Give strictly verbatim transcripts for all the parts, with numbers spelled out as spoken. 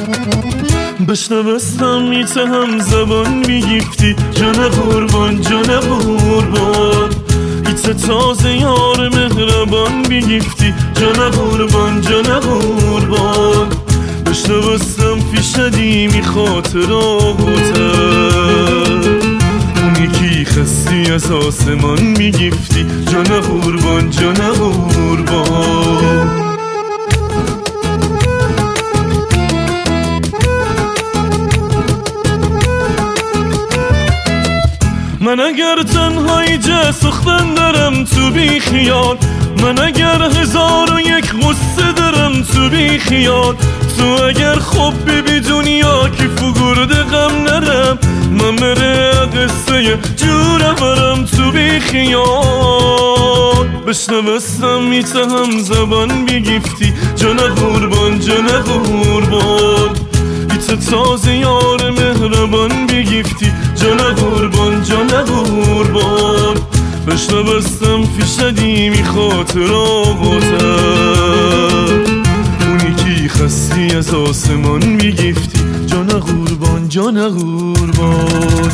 بشنوستم میتهم زبان میگیفتی جان قربان جان قربان ایت تازه یار مهربان بیگیفتی جان قربان جان قربان بشنوستم پیشدی می خاطراتم اونی کی خستی از آسمان میگیفتی جان قربان جان قربان من اگر تنهایی جه سختن دارم تو بی خیال من اگر هزار و یک غصه دارم تو بی خیال تو اگر خوب بی دنیا که فگرده غم نرم من بره قصه جورم برم تو بی خیال بشنوستم میتهم زبان بیگیفتی جان قربان جان قربان ایت تازه یار مهربان بیگیفتی جان قربان جان قربان بشنوستم پیشدی می خاطراتم اونی کی خستی از آسمان میگیفتی جان قربان جان قربان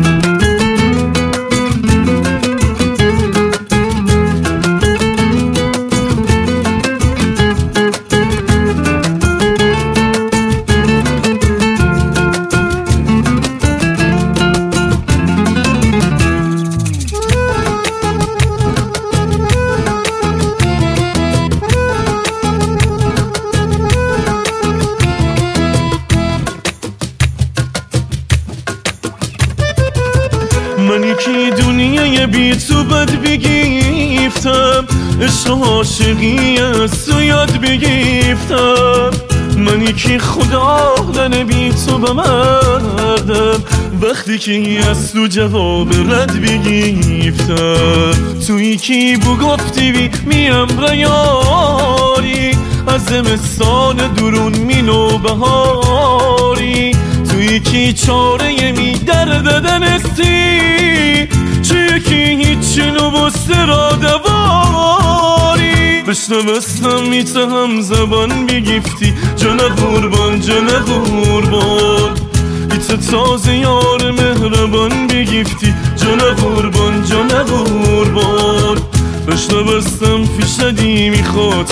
من یکی دنیای بی تو بد بگیفتم عشق و عاشقی از تو یاد بگیفتم من یکی خدا دن بی تو بمردم وقتی که از تو جواب رد بگیفتم تو یکی بگفتی بی میم ریاری از زمستان درون مینو بهاری تو یکی چاره می درد دنستی چه یکی هیچی نو بسته را دواری بشنوستم میتهم زبان بیگیفتی جان قربان جان قربان ایت تازه یار مهربان بیگیفتی جان قربان جان قربان بشنوستم پیشدی می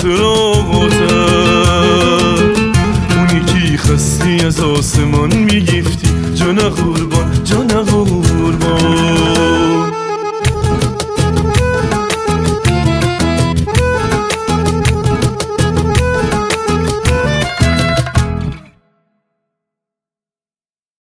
خاطراتم اونی کی خستی از آسمان میگیفتی جان قربان جان قربان